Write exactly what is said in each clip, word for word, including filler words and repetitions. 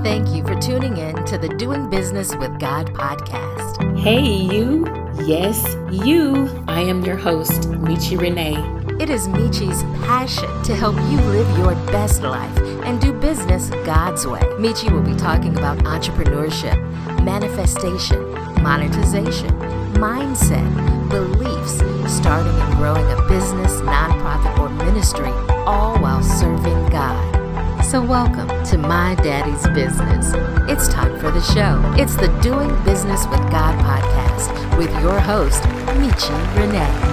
Thank you for tuning in to the Doing Business with God podcast. Hey, you. Yes, you. I am your host, Michi Renee. It is Michi's passion to help you live your best life and do business God's way. Michi will be talking about entrepreneurship, manifestation, monetization, mindset, beliefs, starting and growing a business, nonprofit, or ministry, all while serving God. So welcome to My Daddy's Business. It's time for the show. It's the Doing Business with God podcast with your host, Michi Renee.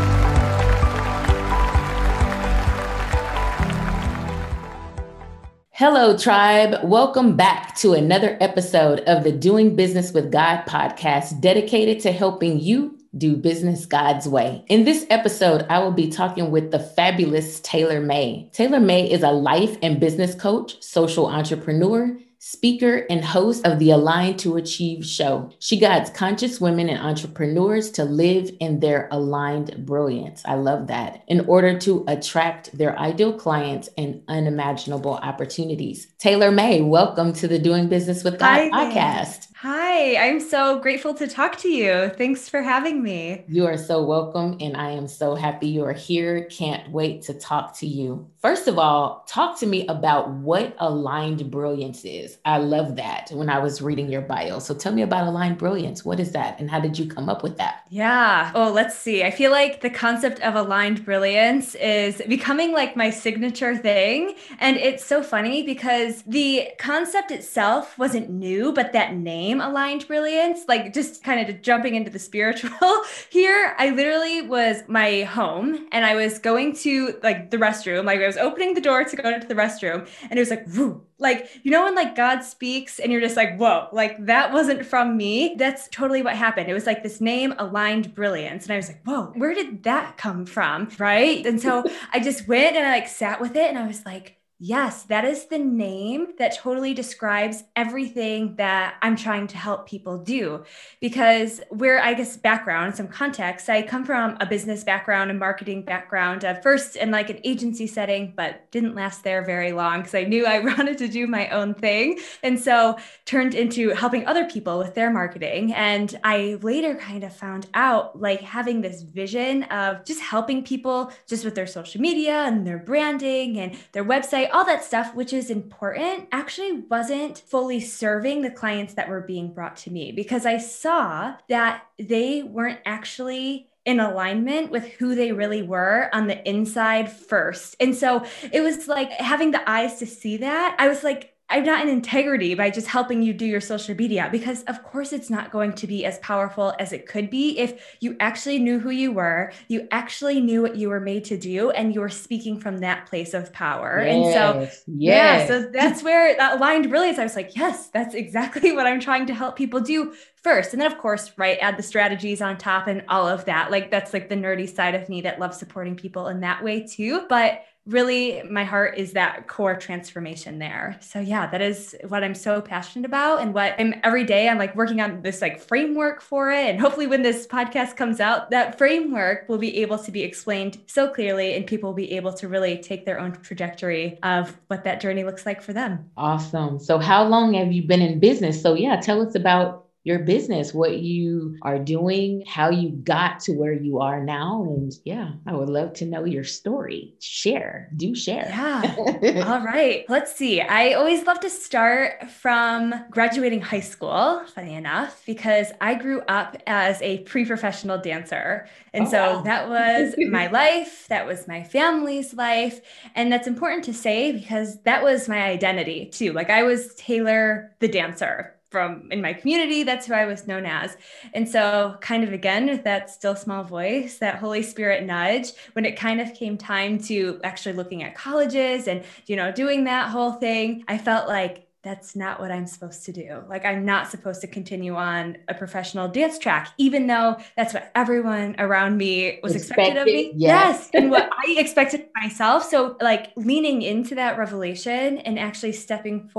Hello, tribe. Welcome back to another episode of the Doing Business with God podcast, dedicated to helping you do business God's way. In this episode, I will be talking with the fabulous Taylor May. Taylor May is a life and business coach, social entrepreneur, speaker, and host of the Aligned to Achieve show. She guides conscious women and entrepreneurs to live in their aligned brilliance. I love that. In order to attract their ideal clients and unimaginable opportunities. Taylor May, welcome to the Doing Business with God Hi, podcast. there. Hi, I'm so grateful to talk to you. Thanks for having me. You are so welcome, and I am so happy you are here. Can't wait to talk to you. First of all, talk to me about what aligned brilliance is. I love that when I was reading your bio. So tell me about aligned brilliance. What is that, and how did you come up with that? Yeah. Oh, let's see. I feel like the concept of aligned brilliance is becoming like my signature thing. And it's so funny because the concept itself wasn't new, but that name, aligned brilliance, like just kind of jumping into the spiritual here, I literally was my home and I was going to like the restroom, like I was opening the door to go into the restroom and it was like, whoo. Like, you know, when like God speaks and you're just like, whoa, like that wasn't from me. That's totally what happened. It was like this name, aligned brilliance. And I was like, whoa, where did that come from? Right. And so I just went and I like sat with it and I was like, yes, that is the name that totally describes everything that I'm trying to help people do. Because where I guess background, some context, I come from a business background, a marketing background, uh, first in like an agency setting, but didn't last there very long because I knew I wanted to do my own thing. And so turned into helping other people with their marketing. And I later kind of found out like having this vision of just helping people just with their social media and their branding and their website, all that stuff, which is important, actually wasn't fully serving the clients that were being brought to me because I saw that they weren't actually in alignment with who they really were on the inside first. And so it was like having the eyes to see that. I was like, I'm not in integrity by just helping you do your social media because of course it's not going to be as powerful as it could be if you actually knew who you were, you actually knew what you were made to do, and you were speaking from that place of power. Yes, and so, yes. yeah, so that's where that aligned brilliance, I was like, yes, that's exactly what I'm trying to help people do first. And then of course, right, add the strategies on top and all of that. Like that's like the nerdy side of me that loves supporting people in that way too. But really, my heart is that core transformation there. So yeah, that is what I'm so passionate about and what I'm every day I'm like working on this like framework for it. And hopefully when this podcast comes out, that framework will be able to be explained so clearly and people will be able to really take their own trajectory of what that journey looks like for them. Awesome. So how long have you been in business? So yeah, tell us about your business, what you are doing, how you got to where you are now. And yeah, I would love to know your story. Share, do share. Yeah. All right. Let's see. I always love to start from graduating high school, funny enough, because I grew up as a pre-professional dancer. And Oh, so wow. that was my life. That was my family's life. And that's important to say because that was my identity too. Like I was Taylor the dancer. From in my community, that's who I was known as. And so kind of again, with that still small voice, that Holy Spirit nudge, when it kind of came time to actually looking at colleges and, you know, doing that whole thing, I felt like that's not what I'm supposed to do. Like I'm not supposed to continue on a professional dance track, even though that's what everyone around me was expected, expected of me. Yes. yes. And what I expected of myself. So like leaning into that revelation and actually stepping forth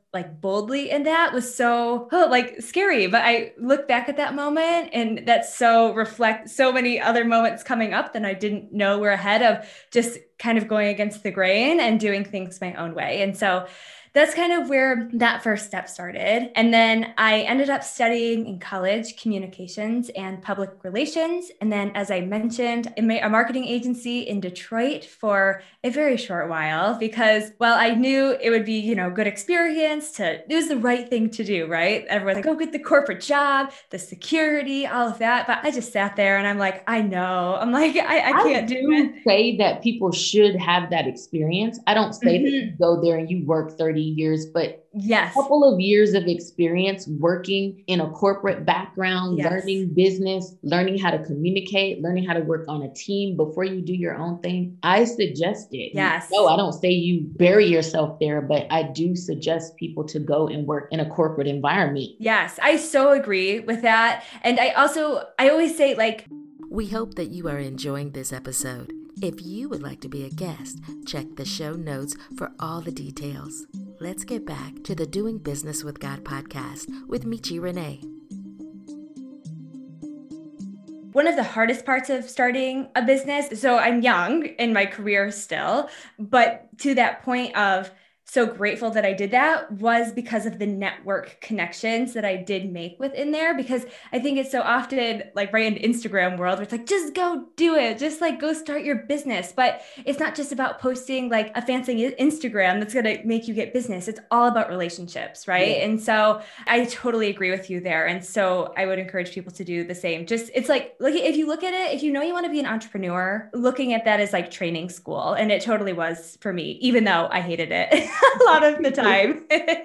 like boldly in that was so oh, like scary. But I look back at that moment and that's so reflect so many other moments coming up that I didn't know were ahead of just kind of going against the grain and doing things my own way. And so that's kind of where that first step started. And then I ended up studying in college communications and public relations. And then, as I mentioned, I made a marketing agency in Detroit for a very short while because, well, I knew it would be, you know, good experience to, it was the right thing to do, right? Everyone's like, go get the corporate job, the security, all of that. But I just sat there and I'm like, I know. I'm like, I, I can't I do do it. say that people should have that experience. I don't say mm-hmm. that you go there and you work thirty years, but yes, a couple of years of experience working in a corporate background, yes. learning business, learning how to communicate, learning how to work on a team before you do your own thing. I suggest it. Yes. No, I don't say you bury yourself there, but I do suggest people to go and work in a corporate environment. Yes, I so agree with that. And I also, I always say like, we hope that you are enjoying this episode. If you would like to be a guest, check the show notes for all the details. Let's get back to the Doing Business with God podcast with Michi Renee. One of the hardest parts of starting a business, so I'm young in my career still, but to that point of so grateful that I did that was because of the network connections that I did make within there. Because I think it's so often like right in Instagram world where it's like, just go do it. Just like go start your business. But it's not just about posting like a fancy Instagram that's going to make you get business. It's all about relationships. Right. Yeah. And so I totally agree with you there. And so I would encourage people to do the same. Just it's like, look, if you look at it, if you know you want to be an entrepreneur, looking at that as like training school. And it totally was for me, even though I hated it. A lot of the time.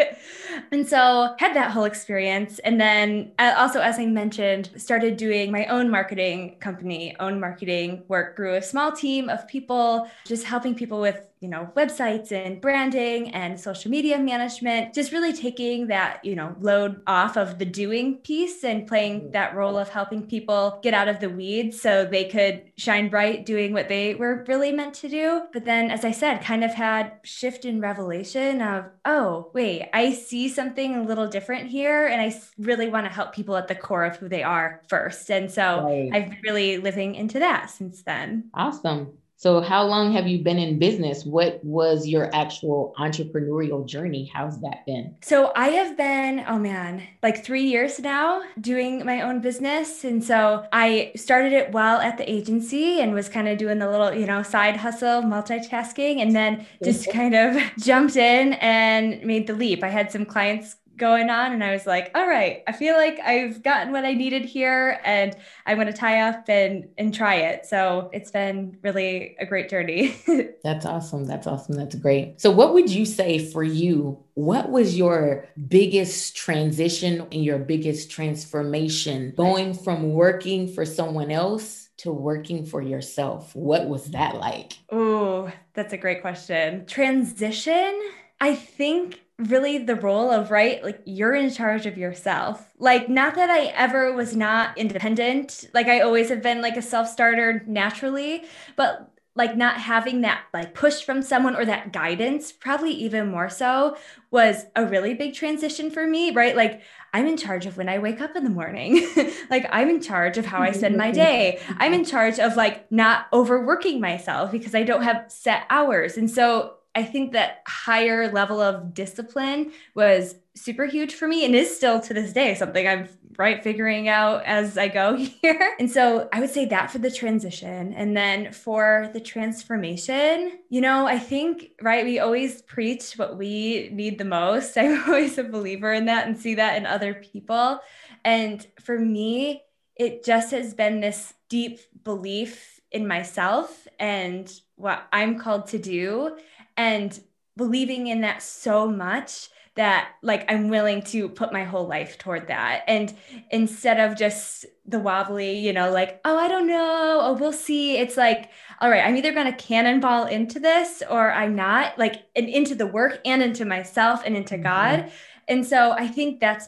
And so had that whole experience. And then also, as I mentioned, started doing my own marketing company, own marketing work, grew a small team of people, just helping people with, you know, websites and branding and social media management, just really taking that, you know, load off of the doing piece and playing that role of helping people get out of the weeds so they could shine bright doing what they were really meant to do. But then, as I said, kind of had shift in revelation of, oh, wait, I see something a little different here. And I really want to help people at the core of who they are first. And so right. I've been really living into that since then. Awesome. So how long have you been in business? What was your actual entrepreneurial journey? How's that been? So I have been, oh man, like three years now doing my own business. And so I started it while at the agency and was kind of doing the little, you know, side hustle, multitasking, and then just kind of jumped in and made the leap. I had some clients going on and I was like, all right, I feel like I've gotten what I needed here and I'm going to tie up and and try it. So it's been really a great journey. That's awesome. That's awesome. That's great. So what would you say for you? What was your biggest transition and your biggest transformation going from working for someone else to working for yourself? What was that like? Oh, that's a great question. Transition, I think really the role of, right, like you're in charge of yourself. Like, not that I ever was not independent. Like I always have been like a self-starter naturally, but like not having that like push from someone or that guidance, probably even more so, was a really big transition for me, right? Like I'm in charge of when I wake up in the morning. Like I'm in charge of how I spend my day. I'm in charge of like not overworking myself because I don't have set hours. And so I think that higher level of discipline was super huge for me and is still to this day something I'm right figuring out as I go here. And so I would say that for the transition. And then for the transformation, you know, I think, right, we always preach what we need the most. I'm always a believer in that and see that in other people. And for me, it just has been this deep belief in myself and what I'm called to do, and believing in that so much that like I'm willing to put my whole life toward that. And instead of just the wobbly, you know, like, oh, I don't know, oh, we'll see. It's like, all right, I'm either going to cannonball into this or I'm not, like, and into the work and into myself and into mm-hmm. God. And so I think that's been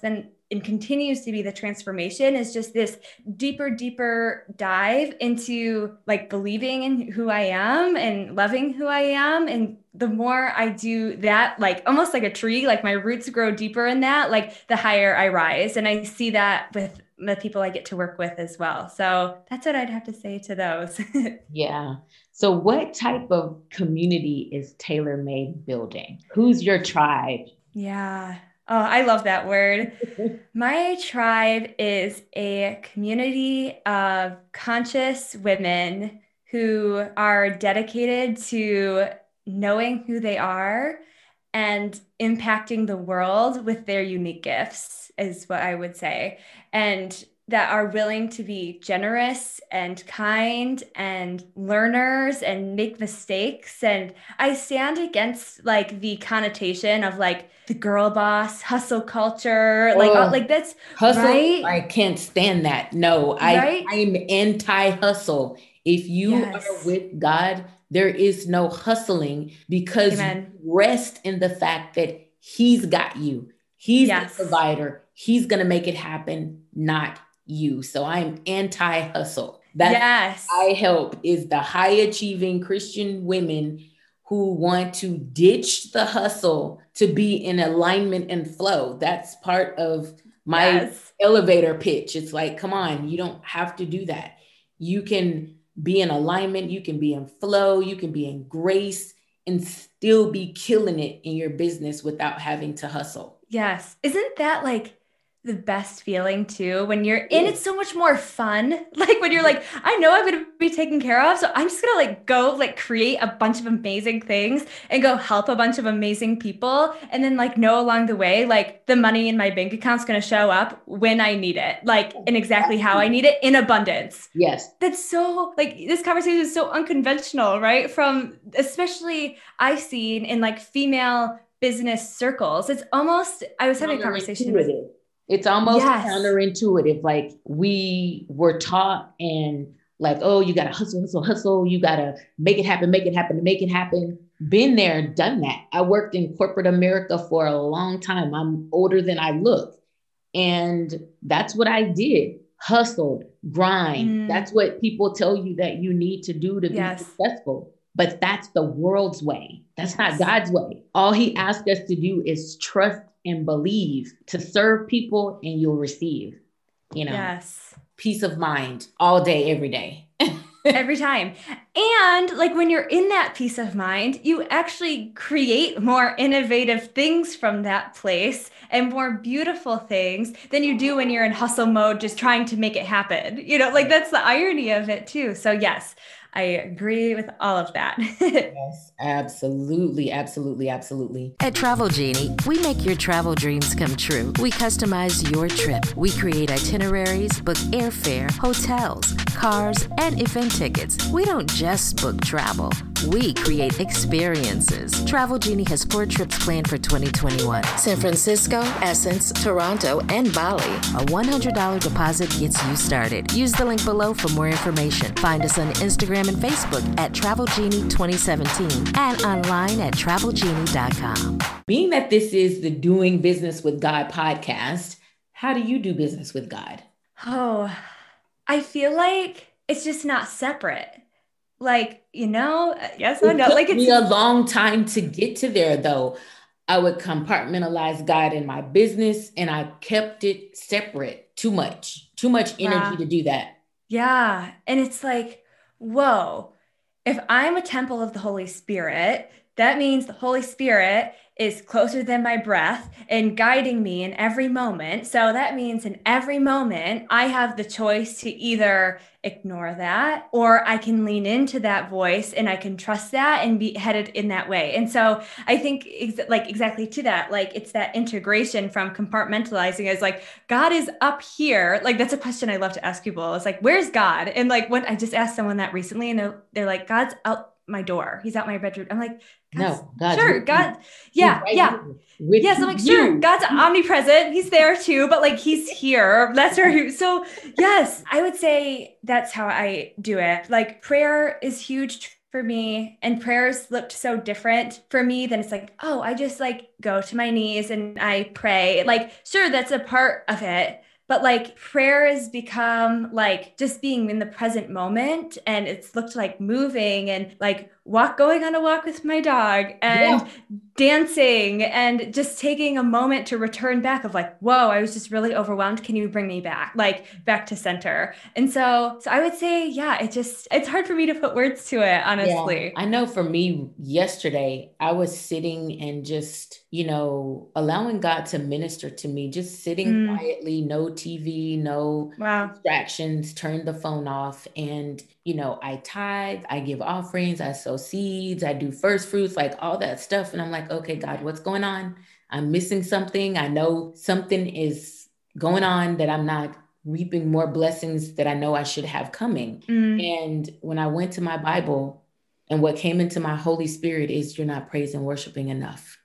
and continues to be the transformation is just this deeper, deeper dive into like believing in who I am and loving who I am. And the more I do that, like almost like a tree, like my roots grow deeper in that, like the higher I rise. And I see that with the people I get to work with as well. So that's what I'd have to say to those. Yeah. So what type of community is TaylorMade building? Who's your tribe? Yeah. Oh, I love that word. My tribe is a community of conscious women who are dedicated to knowing who they are and impacting the world with their unique gifts, is what I would say. And that are willing to be generous and kind and learners and make mistakes. And I stand against like the connotation of like the girl boss hustle culture. Like, Oh, like that's hustle. right. I can't stand that. No, I, Right? I'm anti-hustle. If you Yes. are with God, there is no hustling because Amen. you rest in the fact that He's got you. He's Yes. the provider. He's going to make it happen, not you. So I'm anti-hustle. That's Yes. I help is the high achieving Christian women who want to ditch the hustle to be in alignment and flow. That's part of my Yes. elevator pitch. It's like, come on, you don't have to do that. You can be in alignment. You can be in flow. You can be in grace and still be killing it in your business without having to hustle. Yes. Isn't that like the best feeling too when you're in Yeah. it's so much more fun, like when you're like, I know I'm going to be taken care of, so I'm just gonna like go like create a bunch of amazing things and go help a bunch of amazing people, and then like know along the way like the money in my bank account's going to show up when I need it, like in exactly how I need it, in abundance. Yes. That's so like this conversation is so unconventional, right? From especially I've seen in like female business circles. It's almost, I was having a conversation with It's almost Yes. counterintuitive. Like we were taught and like, oh, you got to hustle, hustle, hustle. You got to make it happen, make it happen, make it happen. Been there, done that. I worked in corporate America for a long time. I'm older than I look. And that's what I did. Hustled, grind. Mm. That's what people tell you that you need to do to Yes. be successful. But that's the world's way. That's Yes. not God's way. All He asks us to do is trust and believe, to serve people, and you'll receive, you know, Yes. peace of mind all day, every day. Every time. And like when you're in that peace of mind, you actually create more innovative things from that place and more beautiful things than you do when you're in hustle mode, just trying to make it happen. You know, like that's the irony of it too. So yes, I agree with all of that. Yes, absolutely, absolutely, absolutely. At Travel Genie, we make your travel dreams come true. We customize your trip. We create itineraries, book airfare, hotels, cars, and event tickets. We don't just book travel. We create experiences. Travel Genie has four trips planned for twenty twenty-one. San Francisco, Essence, Toronto, and Bali. A one hundred dollars deposit gets you started. Use the link below for more information. Find us on Instagram and Facebook at Travel Genie twenty seventeen and online at travel genie dot com. Being that this is the Doing Business with God podcast, how do you do business with God? Oh, I feel like it's just not separate. Like, you know, yes or It no, took like me it's a long time to get to there, though. I would compartmentalize God in my business, and I kept it separate. Too much, too much energy Wow. to do that. Yeah. And it's like, whoa, if I'm a temple of the Holy Spirit, that means the Holy Spirit is closer than my breath and guiding me in every moment. So that means in every moment, I have the choice to either ignore that or I can lean into that voice and I can trust that and be headed in that way. And so I think ex- like exactly to that, like it's that integration from compartmentalizing as like, God is up here. Like that's a question I love to ask people. It's like, where's God? And like when I just asked someone that recently and they're, they're like, God's out my door. He's out my bedroom. I'm like, God's, No, God's sure, with you. God. Yeah, He's right yeah. here with Yes, I'm like, you. sure, God's omnipresent. He's there too, but like he's here. That's where, so yes, I would say that's how I do it. Like prayer is huge for for me, and prayers looked so different for me, then it's like, oh, I just like go to my knees and I pray. Like, sure, that's a part of it. But like prayer has become like just being in the present moment, and it's looked like moving and like walk, going on a walk with my dog and Yeah. dancing and just taking a moment to return back of like, whoa, I was just really overwhelmed. Can you bring me back, like back to center? And so, so I would say, yeah, it just, it's hard for me to put words to it, honestly. Yeah, I know for me, yesterday, I was sitting and just, you know, allowing God to minister to me, just sitting Mm. quietly, no T V, no Wow. distractions, turn the phone off. And, you know, I tithe, I give offerings, I sow seeds, I do first fruits, like all that stuff. And I'm like, okay, God, what's going on? I'm missing something. I know something is going on that I'm not reaping more blessings that I know I should have coming. Mm. And when I went to my Bible, and what came into my Holy Spirit is you're not praising, worshiping enough.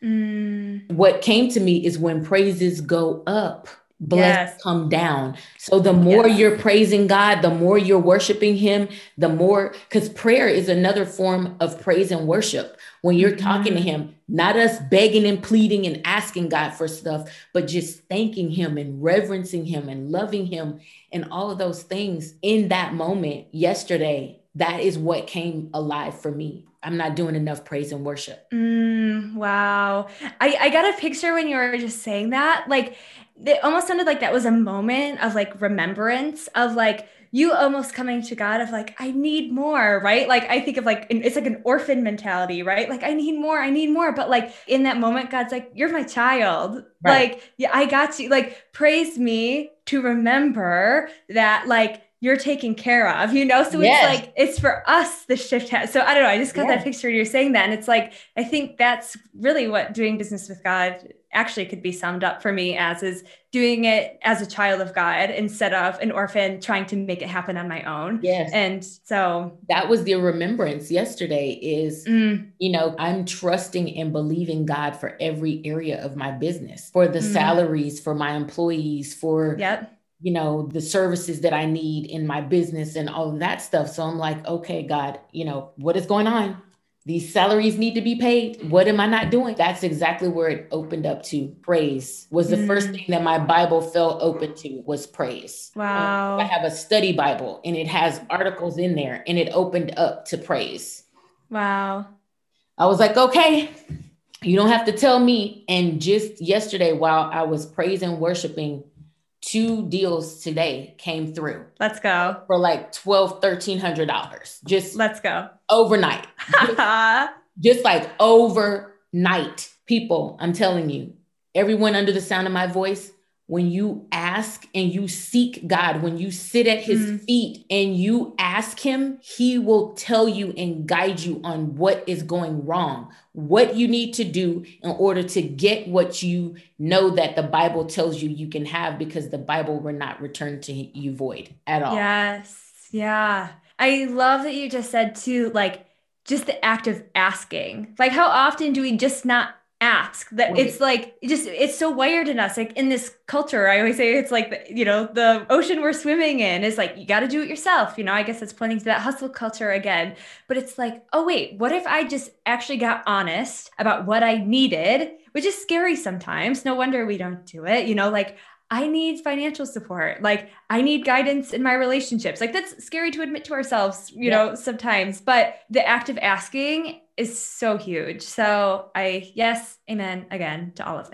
Mm. What came to me is when praises go up, blessings Yes. come down. So the more Yes. you're praising God, the more you're worshiping him, the more, because prayer is another form of praise and worship. When you're Mm-hmm. talking to him, not us begging and pleading and asking God for stuff, but just thanking him and reverencing him and loving him and all of those things in that moment yesterday. That is what came alive for me. I'm not doing enough praise and worship. Mm, wow. I, I got a picture when you were just saying that. Like, it almost sounded like that was a moment of like remembrance of like you almost coming to God of like, I need more, right? Like, I think of like, it's like an orphan mentality, right? Like, I need more, I need more. But like in that moment, God's like, you're my child. Right. Like, yeah, I got you. Like, praise me to remember that, like, you're taken care of, you know? So Yes. it's like, it's for us, the shift has. So I don't know. I just got Yeah. that picture you're saying that. And it's like, I think that's really what doing business with God actually could be summed up for me as, is doing it as a child of God instead of an orphan trying to make it happen on my own. Yes. And so that was the remembrance yesterday is, mm, you know, I'm trusting and believing God for every area of my business, for the Mm. salaries, for my employees, for, yep. you know, the services that I need in my business and all of that stuff. So I'm like, okay, God, you know, what is going on? These salaries need to be paid. What am I not doing? That's exactly where it opened up to. Praise was the Mm. first thing that my Bible fell open to, was praise. Wow. I have a study Bible and it has articles in there, and it opened up to praise. Wow. I was like, okay, you don't have to tell me. And just yesterday, while I was praising, worshiping, two deals today came through. Let's go. For like twelve, thirteen hundred dollars. Just Let's go. overnight. just, just like overnight. People, I'm telling you, everyone under the sound of my voice, when you ask and you seek God, when you sit at his mm. feet and you ask him, he will tell you and guide you on what is going wrong, what you need to do in order to get what you know that the Bible tells you you can have, because the Bible will not return to you void at all. Yes. Yeah. I love that you just said too, like just the act of asking. Like, how often do we just not ask? That Right. It's like, it just, it's so wired in us. Like in this culture, I always say it's like, you know, the ocean we're swimming in is like, you got to do it yourself. You know, I guess it's pointing to that hustle culture again, but it's like, oh wait, what if I just actually got honest about what I needed, which is scary sometimes. No wonder we don't do it. You know, like, I need financial support. Like, I need guidance in my relationships. Like, that's scary to admit to ourselves, you yeah. know, sometimes, but the act of asking is so huge. So I, yes, amen again to all of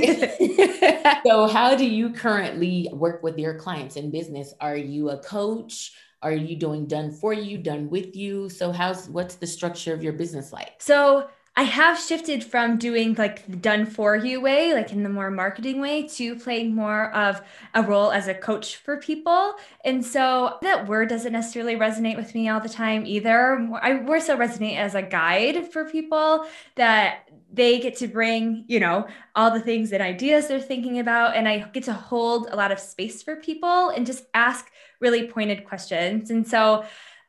that. So how do you currently work with your clients in business? Are you a coach? Are you doing done for you, done with you? So how's, what's the structure of your business like? So I have shifted from doing like the done for you way, like in the more marketing way, to playing more of a role as a coach for people. And so that word doesn't necessarily resonate with me all the time either. I more so resonate as a guide for people, that they get to bring, you know, all the things and ideas they're thinking about. And I get to hold a lot of space for people and just ask really pointed questions. And so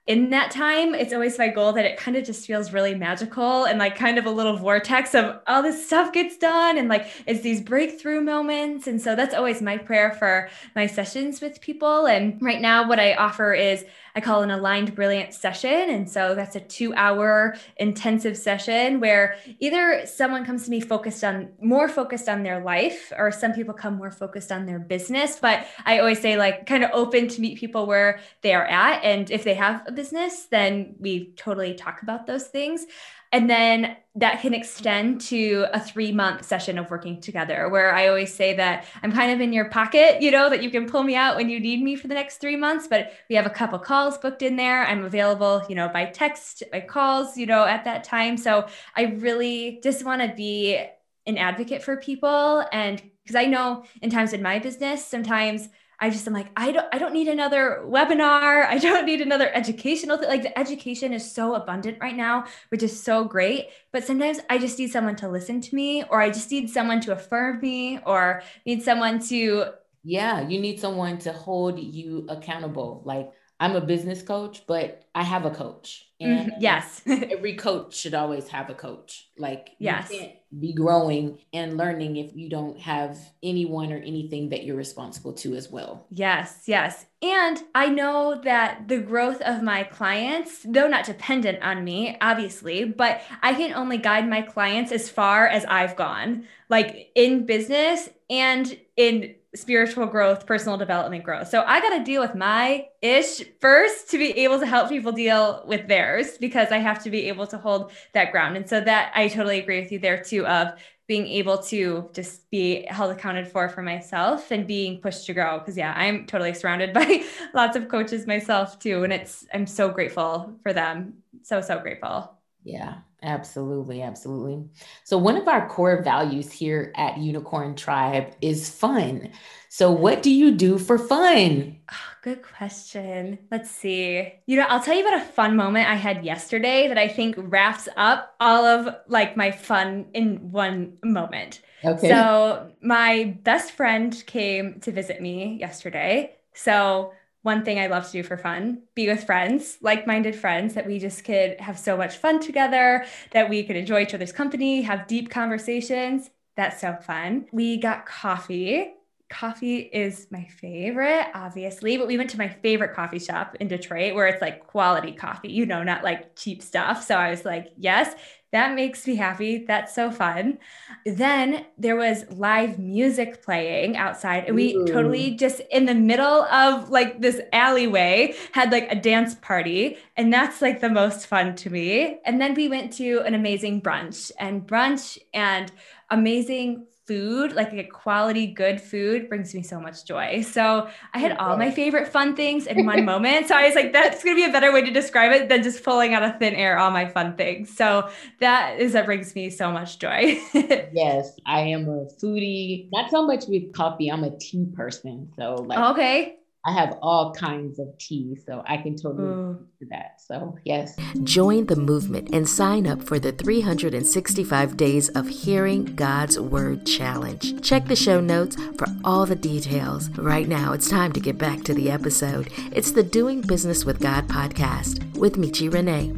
in that time, it's always my goal that it kind of just feels really magical and like kind of a little vortex of all this stuff gets done. And like, it's these breakthrough moments. And so that's always my prayer for my sessions with people. And right now, what I offer is I call an aligned brilliance session. And so that's a two hour intensive session where either someone comes to me focused on more focused on their life, or some people come more focused on their business. But I always say like kind of open to meet people where they are at. And if they have a business, then we totally talk about those things. And then that can extend to a three month session of working together, where I always say that I'm kind of in your pocket, you know, that you can pull me out when you need me for the next three months. But we have a couple calls booked in there. I'm available, you know, by text, by calls, you know, at that time. So I really just want to be an advocate for people. And because I know in times in my business, sometimes I just am like, I don't, I don't need another webinar. I don't need another educational thing. Like the education is so abundant right now, which is so great. But sometimes I just need someone to listen to me, or I just need someone to affirm me, or need someone to. Yeah, you need someone to hold you accountable. Like I'm a business coach, but I have a coach. And Mm-hmm. Yes. every coach should always have a coach. Like yes. You can't be growing and learning if you don't have anyone or anything that you're responsible to as well. Yes, yes. And I know that the growth of my clients, though not dependent on me, obviously, but I can only guide my clients as far as I've gone, like in business and in spiritual growth, personal development growth. So I got to deal with my ish first to be able to help people deal with theirs, because I have to be able to hold that ground. And so that I totally agree with you there too, of being able to just be held accounted for for myself and being pushed to grow. Cause yeah, I'm totally surrounded by lots of coaches myself too. And it's, I'm so grateful for them. So, so grateful. Yeah, absolutely. Absolutely. So one of our core values here at Unicorn Tribe is fun. So what do you do for fun? Oh, good question. Let's see. You know, I'll tell you about a fun moment I had yesterday that I think wraps up all of like my fun in one moment. Okay. So my best friend came to visit me yesterday. So one thing I love to do for fun, be with friends, like-minded friends, that we just could have so much fun together, that we could enjoy each other's company, have deep conversations. That's so fun. We got coffee. Coffee is my favorite, obviously, but we went to my favorite coffee shop in Detroit where it's like quality coffee, you know, not like cheap stuff. So I was like, yes, that makes me happy. That's so fun. Then there was live music playing outside, and we Ooh. totally just in the middle of like this alleyway had like a dance party. And that's like the most fun to me. And then we went to an amazing brunch, and brunch and amazing food, like a quality, good food brings me so much joy. So I had all my favorite fun things in one moment. So I was like, that's going to be a better way to describe it than just pulling out of thin air all my fun things. So that is, that brings me so much joy. Yes, I am a foodie, not so much with coffee. I'm a tea person. So like, okay. I have all kinds of tea, so I can totally do that. So yes. Join the movement and sign up for the three hundred sixty-five Days of Hearing God's Word Challenge. Check the show notes for all the details. Right now, it's time to get back to the episode. It's the Doing Business with God podcast with Michi Renee.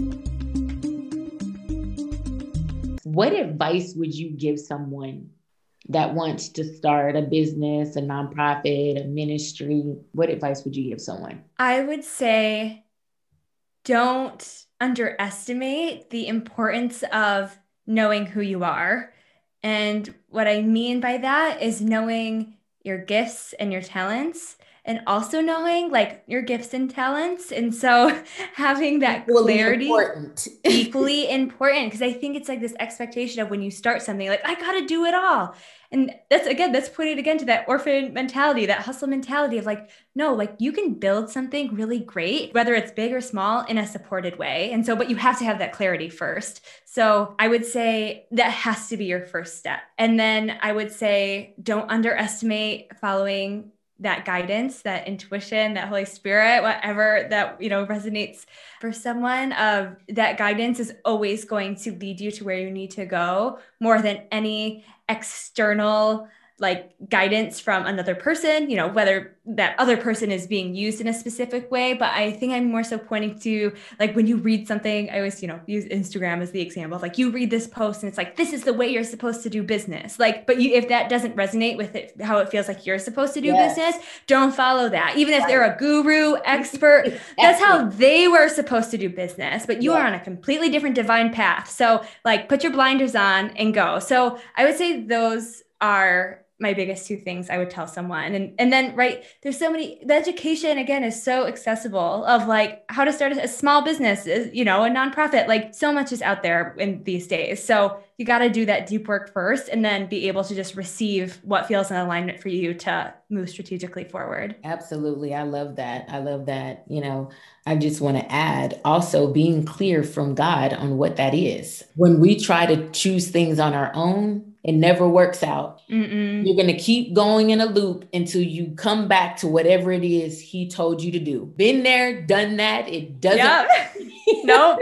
What advice would you give someone that wants to start a business, a nonprofit, a ministry? What advice would you give someone? I would say don't underestimate the importance of knowing who you are. And what I mean by that is knowing your gifts and your talents, and also knowing like your gifts and talents. And so having that equally clarity important. equally important, because I think it's like this expectation of when you start something, like, I got to do it all. And that's, again, that's pointed again to that orphan mentality, that hustle mentality of like, no, like you can build something really great, whether it's big or small, in a supported way. And so, but you have to have that clarity first. So I would say that has to be your first step. And then I would say, don't underestimate following that guidance, that intuition, that Holy Spirit, whatever that, you know, resonates for someone. Of that guidance is always going to lead you to where you need to go, more than any external like guidance from another person, you know, whether that other person is being used in a specific way. But I think I'm more so pointing to like when you read something, I always, you know, use Instagram as the example of like you read this post and it's like, this is the way you're supposed to do business. Like, but you, if that doesn't resonate with it, how it feels like you're supposed to do yes. business, don't follow that. Even if right. they're a guru, expert, that's how they were supposed to do business, but you yeah. are on a completely different divine path. So like put your blinders on and go. So I would say those are my biggest two things I would tell someone. And, and then, right, there's so many, the education again is so accessible of like how to start a, a small business, you know, a nonprofit, like so much is out there in these days. So you got to do that deep work first and then be able to just receive what feels in alignment for you to move strategically forward. Absolutely. I love that. I love that. You know, I just want to add also being clear from God on what that is. When we try to choose things on our own, it never works out. Mm-mm. You're going to keep going in a loop until you come back to whatever it is he told you to do. Been there, done that. It doesn't. Yep. Nope.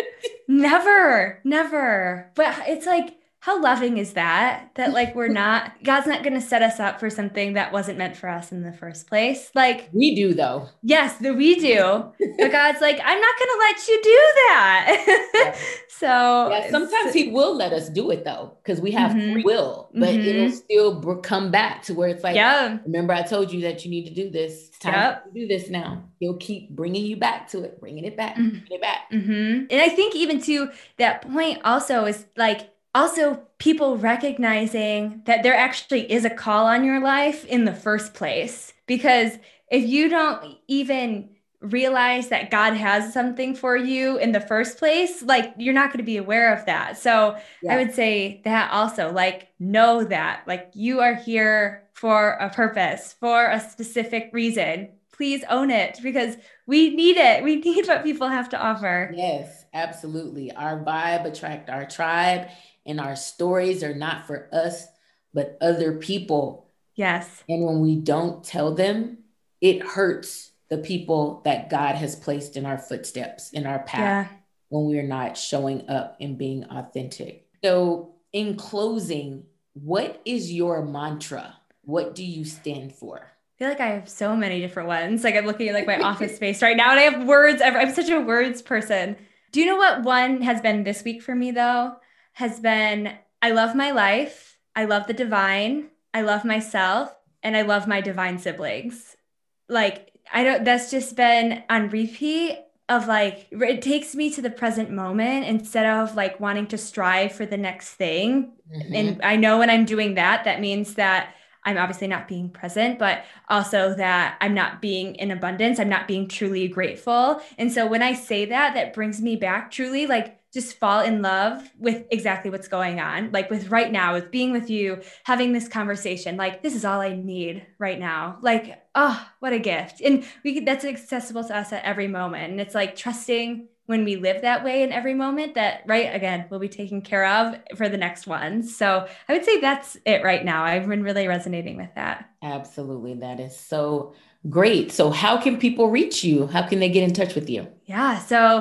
Never, never. But it's like, how loving is that? That like, we're not, God's not going to set us up for something that wasn't meant for us in the first place. Like we do though. Yes, the we do. But God's like, I'm not going to let you do that. Yeah. So yeah, sometimes he will let us do it though, because we have mm-hmm. free will, but mm-hmm. it'll still br- come back to where it's like, yeah. remember I told you that you need to do this. It's time yep. to do this now. He'll keep bringing you back to it, bringing it back, mm-hmm. bringing it back. Mm-hmm. And I think even to that point also is like, also, people recognizing that there actually is a call on your life in the first place. Because if you don't even realize that God has something for you in the first place, like you're not going to be aware of that. So yeah. I would say that also, like, know that, like, you are here for a purpose, for a specific reason. Please own it because we need it. We need what people have to offer. Yes, absolutely. Our vibe attract our tribe. And our stories are not for us, but other people. Yes. And when we don't tell them, it hurts the people that God has placed in our footsteps, in our path, yeah. when we're not showing up and being authentic. So in closing, what is your mantra? What do you stand for? I feel like I have so many different ones. Like I'm looking at like my office space right now and I have words. I'm such a words person. Do you know what one has been this week for me though? Has been, I love my life, I love the divine, I love myself, and I love my divine siblings. Like, I don't, that's just been on repeat of like, it takes me to the present moment instead of like wanting to strive for the next thing. Mm-hmm. And I know when I'm doing that, that means that I'm obviously not being present, but also that I'm not being in abundance. I'm not being truly grateful. And so when I say that, that brings me back truly like, just fall in love with exactly what's going on. Like with right now, with being with you, having this conversation, like this is all I need right now. Like, oh, what a gift. And we could, that's accessible to us at every moment. And it's like trusting when we live that way in every moment that, right, again, we'll be taken care of for the next one. So I would say that's it right now. I've been really resonating with that. Absolutely. That is so great. So how can people reach you? How can they get in touch with you? Yeah. So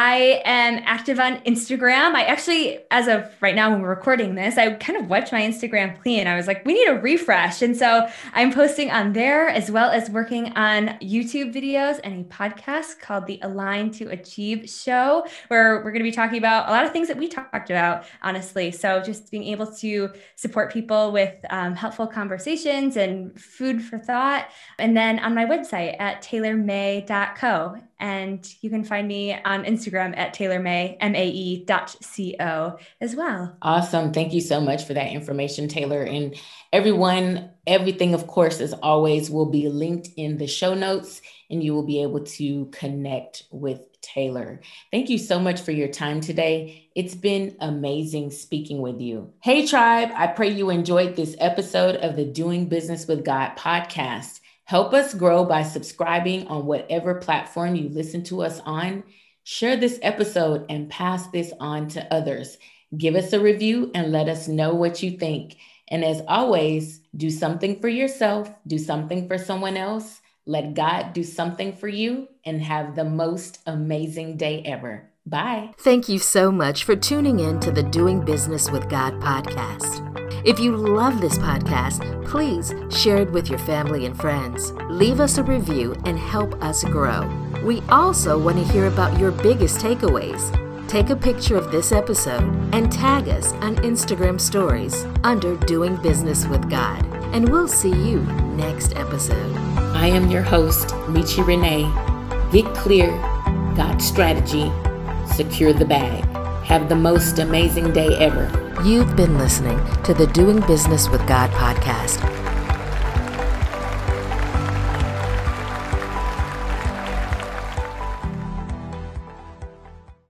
I am active on Instagram. I actually, as of right now, when we're recording this, I kind of wiped my Instagram clean. I was like, we need a refresh. And so I'm posting on there as well as working on YouTube videos and a podcast called the Align to Achieve Show, where we're going to be talking about a lot of things that we talked about, honestly. So just being able to support people with um, helpful conversations and food for thought. And then on my website at taylor may dot co. And you can find me on Instagram at taylormay, M A E dot C O as well. Awesome. Thank you so much for that information, Taylor. And everyone, everything, of course, as always, will be linked in the show notes and you will be able to connect with Taylor. Thank you so much for your time today. It's been amazing speaking with you. Hey, tribe, I pray you enjoyed this episode of the Doing Business with God podcast. Help us grow by subscribing on whatever platform you listen to us on. Share this episode and pass this on to others. Give us a review and let us know what you think. And as always, do something for yourself, do something for someone else. Let God do something for you and have the most amazing day ever. Bye. Thank you so much for tuning in to the Doing Business with God podcast. If you love this podcast, please share it with your family and friends. Leave us a review and help us grow. We also want to hear about your biggest takeaways. Take a picture of this episode and tag us on Instagram stories under Doing Business with God. And we'll see you next episode. I am your host, Michi Renee. Get clear, got strategy, secure the bag. Have the most amazing day ever. You've been listening to the Doing Business with God podcast.